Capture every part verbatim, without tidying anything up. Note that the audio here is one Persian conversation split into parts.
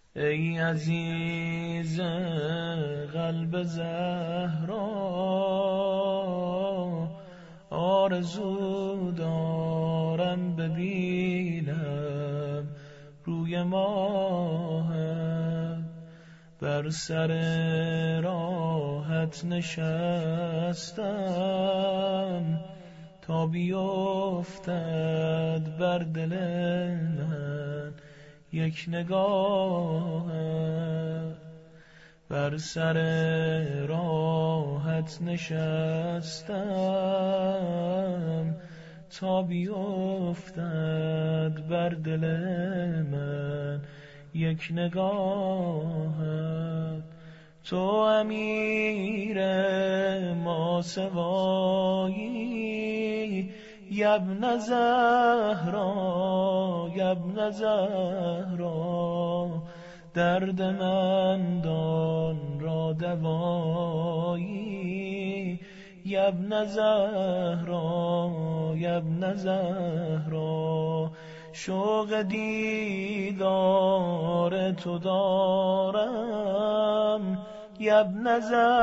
ای عزیز قلب زهرا، آرزو دارم ببینم روی ماهت. بر سر راحت نشستم تا بیفتد بر دل من یک نگاه. بر سر راحت نشستم تا بیفتد بر دل من یک نگاهت. تو امیر ماسوایی، یبن زهرا یبن زهرا، درد من دان را دوایی. یبن زهرا یبن زهرا، شوق دیدار تو دارم. یبن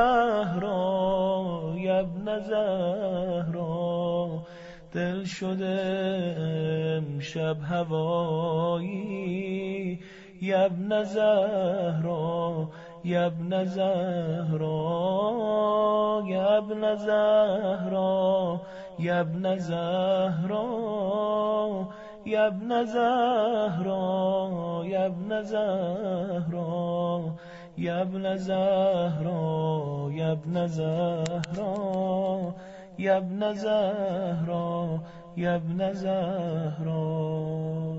زهرا یبن زهرا، دل شده امشب هوایی. یبن زهرا یبن زهرا، یبن زهرا یبن زهرا، یبن زهرا یبن زهرا، یبن زهرا یبن زهرا، یبن زهرا یبن زهرا.